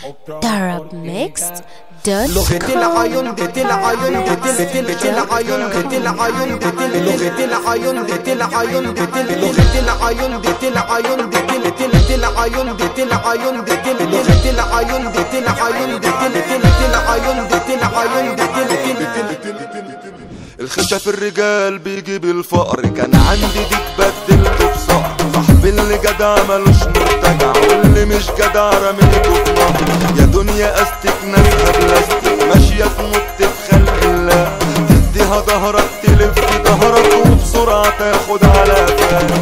Darabmixed.com. لغة العيون ديت العيون ديت العيون ديت العيون ديت لغة العيون ديت العيون ديت لغة العيون ديت العيون ديت العيون ديت العيون ديت لغة العيون ديت العيون ديت العيون ديت العيون ديت. الخشة في الرجال بيجيب الفقر، كان عندي ديك بدلته بصقر. صاحبي اللي جدع ملوش مرتجع، واللي مش جدع رميته في نهر. يا دنيا استك ناسها بلاستيك، ماشية تموت في خلق الله. تديها ظهرك تلف ظهرك وبسرعة تاخد على قفاك.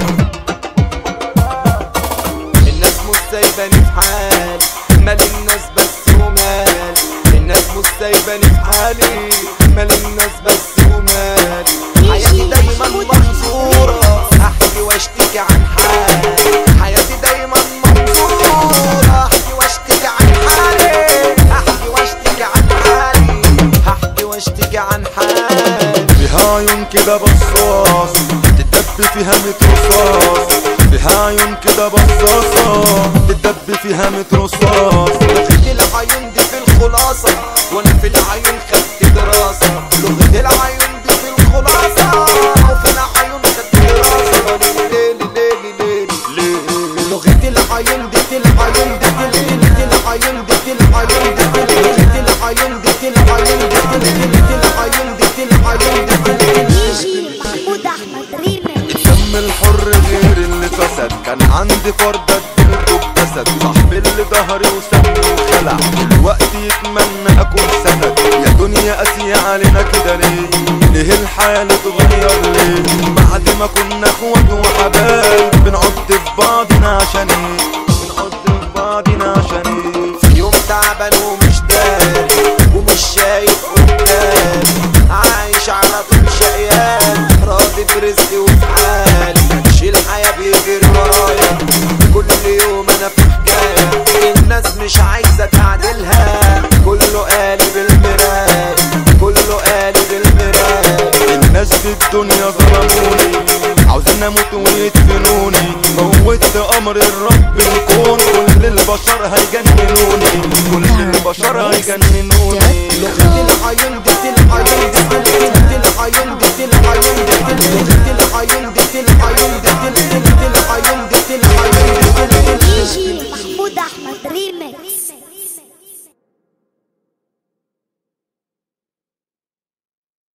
الناس مش سايباني في حالي، مال الناس بس ومال. الناس مش سايباني في حالي، مال الناس بس ومال. حياتي دايما منصورة، احكي واشتكي عن حالي. حياتي دايما منصورة، احكي واشتكي عن حالي. احكي واشتكي عن حالي، احكي واشتكي عن حالي. فيها عيون كده بصاص تدب فيها 100 رصاص. فيها عيون كده بصاصة تدب فيها 100 رصاص. لغة العيون دي في الخلاصة، وانا في العيون خدت دراسة. لغة العيون دي في الخلاصة، وفي العيون خدت دراسة. ليلي ليلي ليلي ليلي. لغة العيون دي في العيون دي في العيون دي في العيون دي في لغة العيون دي في العيون دي في العيون دي في العيون دي في. محمود أحمد ريميكس. الدم الحر غير اللي فسد، كان عندي فردة اديته بجسد. صاحبي اللي ظهري وسابني وخلع، دلوقتي يتمنى اكون سند. يا دنيا قاسية علينا كده ليه؟ ليه الحال اتغير ليه؟ بعد ما كنا اخوات وحبايب بنعض في بعضنا عشان ايه؟ بنعض في بعضنا عشان ايه؟ في يوم تعبان ومش داري ومش شايف قدام، عايش على طول شقيان، راضي برزقي وفي حالي. شيل الحياة بيجري ورايا، كل يوم انا في حكاية. الناس مش عايزة تعدلها، كله قالب المراية، كله قالب المراية. الناس في الدنيا ظلموني، عاوزين اموت ويدفنوني. موت امر الرب الكون، كل البشر هيجننوني، كل البشر هيجننوني. لغة العيون دي العيون دي العيون دي العيون دي